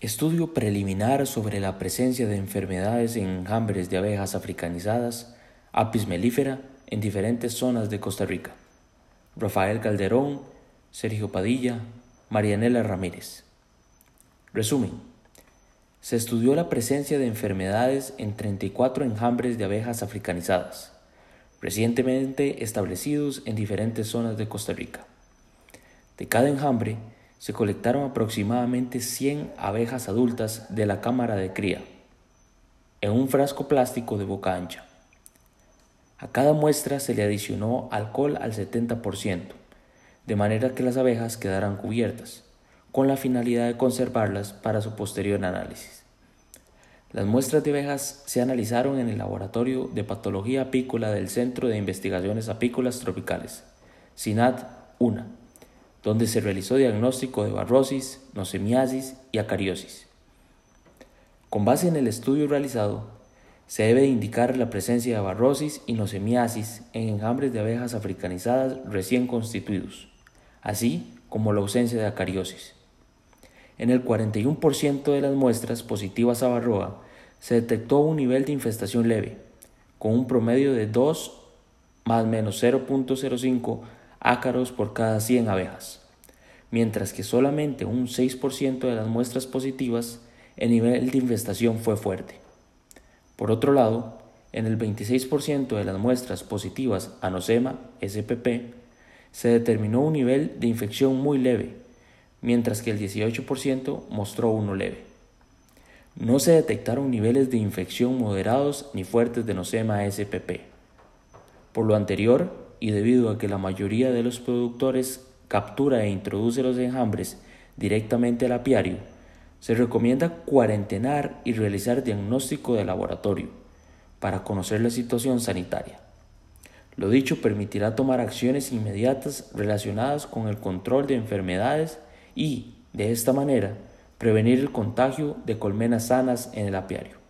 Estudio preliminar sobre la presencia de enfermedades en enjambres de abejas africanizadas, Apis mellifera, en diferentes zonas de Costa Rica. Rafael Calderón, Sergio Padilla, Marianela Ramírez. Resumen. Se estudió la presencia de enfermedades en 34 enjambres de abejas africanizadas, recientemente establecidos en diferentes zonas de Costa Rica. De cada enjambre, se colectaron aproximadamente 100 abejas adultas de la cámara de cría, en un frasco plástico de boca ancha. A cada muestra se le adicionó alcohol al 70%, de manera que las abejas quedaran cubiertas, con la finalidad de conservarlas para su posterior análisis. Las muestras de abejas se analizaron en el Laboratorio de Patología Apícola del Centro de Investigaciones Apícolas Tropicales, CINAT-UNA, donde se realizó diagnóstico de barrosis, nosemiasis y acariosis. Con base en el estudio realizado, se debe indicar la presencia de barrosis y nosemiasis en enjambres de abejas africanizadas recién constituidos, así como la ausencia de acariosis. En el 41% de las muestras positivas a varroa se detectó un nivel de infestación leve, con un promedio de 2 más menos 0.05 ácaros por cada 100 abejas, mientras que solamente un 6% de las muestras positivas el nivel de infestación fue fuerte. Por otro lado, en el 26% de las muestras positivas a nosema SPP se determinó un nivel de infección muy leve, mientras que el 18% mostró uno leve. No se detectaron niveles de infección moderados ni fuertes de nosema SPP. Por lo anterior, y debido a que la mayoría de los productores captura e introduce los enjambres directamente al apiario, se recomienda cuarentenar y realizar diagnóstico de laboratorio para conocer la situación sanitaria. Lo dicho permitirá tomar acciones inmediatas relacionadas con el control de enfermedades y, de esta manera, prevenir el contagio de colmenas sanas en el apiario.